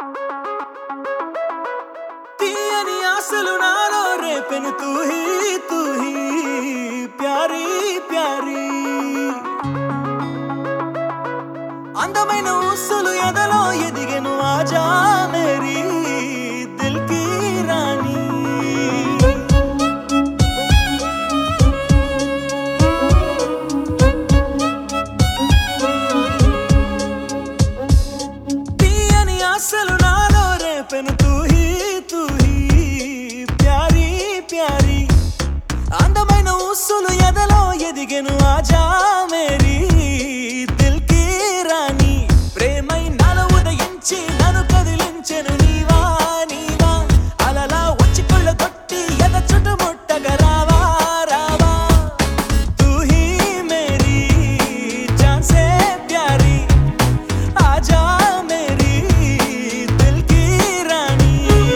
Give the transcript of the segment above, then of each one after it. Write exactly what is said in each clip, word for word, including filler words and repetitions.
తీయని ఆశలు నాలో రేపెను తూ హీ తూ హీ ప్యారీ ప్యారీ అందమైన ఊసులు ఎదలో ఎదిగెను ఆజా మేరీ దిల్ కీ రాణి తీయని ఆశలు నాలో రేపెను తూ హీ తూ హీ ప్యారీ ప్యారీ అందమైన ఊసులు ఎదలో ఎదిగెను ఆజా మేరీ దిల్ కీ రాణి ప్రేమై నాలో ఉదయించి నన్ను కదిలించెను నీవా నీవా అలలా వచ్చి కొళ్ళ కొట్టి ఎద చుట్టుముట్టగా రావా రావా తూ హీ మేరీ జాన్ సే ప్యారీ ఆజా మేరీ దిల్ కీ రాణి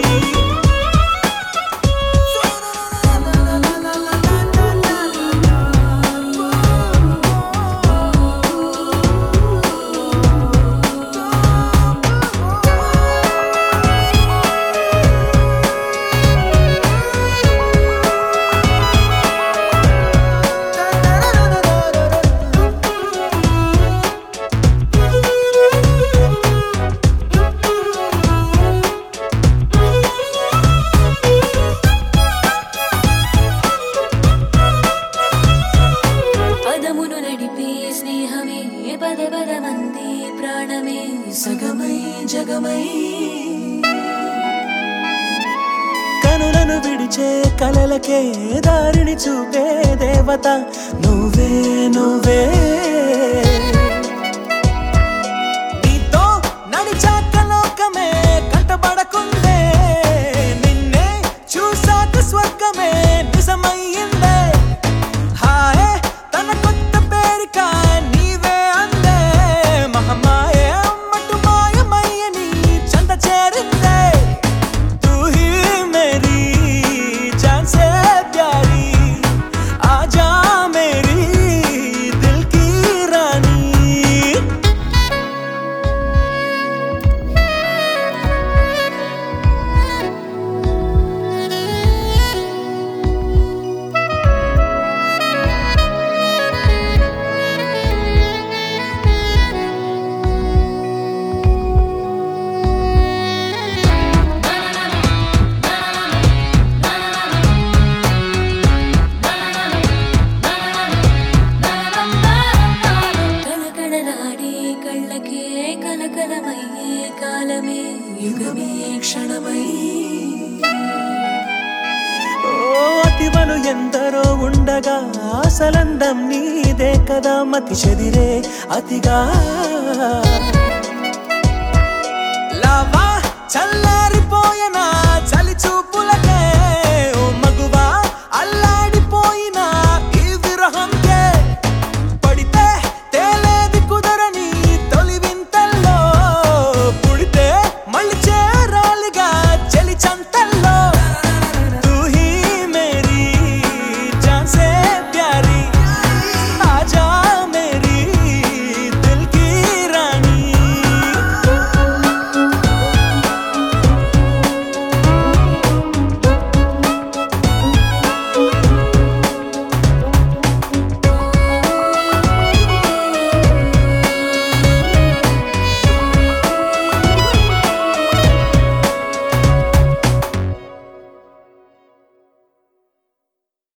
పదమును నడిపే స్నేహమే పద పదమంది ప్రాణమే సగమై జగమై కనులను విడిచే కలలకే దారిని చూపే దేవత నువ్వే నువ్వే నీతో నడిచాక లోకమే కంటపడకుందే నిన్నే చూసాక స్వర్గమే నిజమయ్యిందే హాయే తన కొత్త పేరిక నీవే అందే మహమాయే అమ్మటు మాయమయ్యని చంద చేరిందే తూ హీ మేరీ జాన్ సే ప్యారీ ఆజా మేరీ దిల్ కీ రాణి కళకళలాడే కళ్ళకే కలకలమయ్యే కాలమే యుగమే క్షణమై ఓ అతివలు ఎందరో ఉండగా అసలందం నీదే కదా మతి చెదిరే అతిగా లావా చల్ల